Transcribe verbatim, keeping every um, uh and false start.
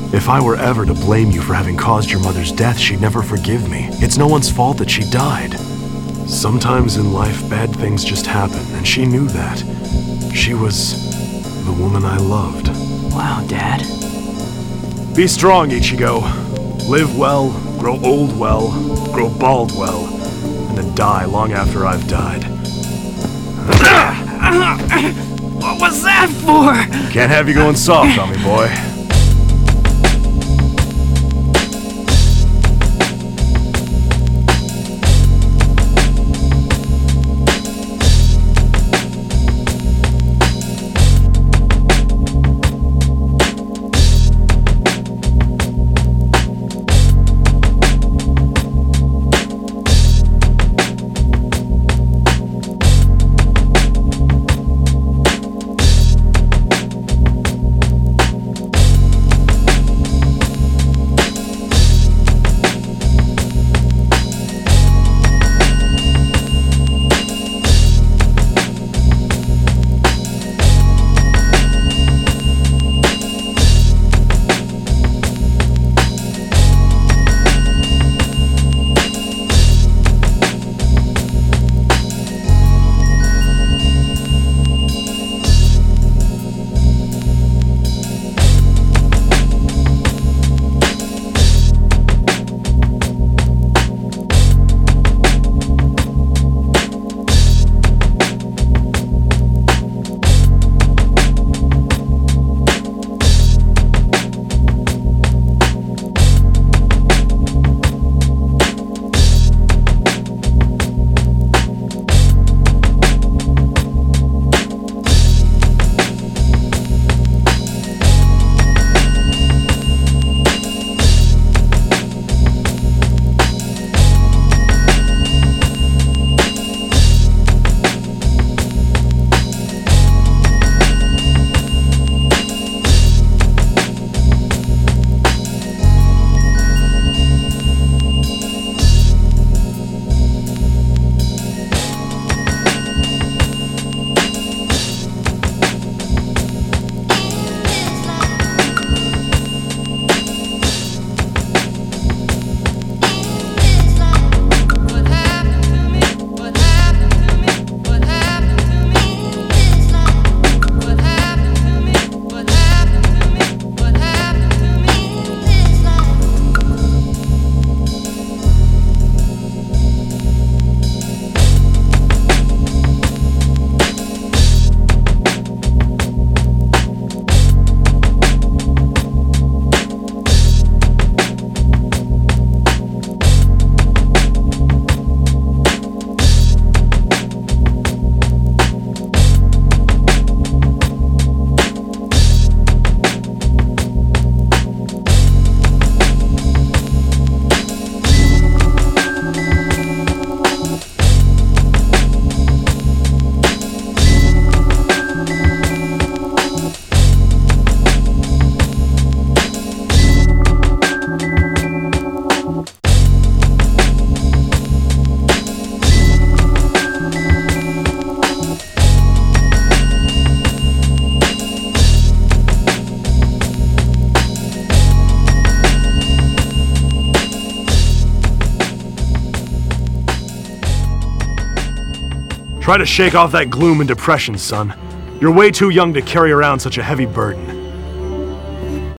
If I were ever to blame you for having caused your mother's death, she'd never forgive me. It's no one's fault that she died. Sometimes in life, bad things just happen, and she knew that. She was the woman I loved. Wow, Dad. Be strong, Ichigo. Live well, grow old well, grow bald well, and then die long after I've died. What was that for? Can't have you going soft on me, boy. Try to shake off that gloom and depression, son. You're way too young to carry around such a heavy burden.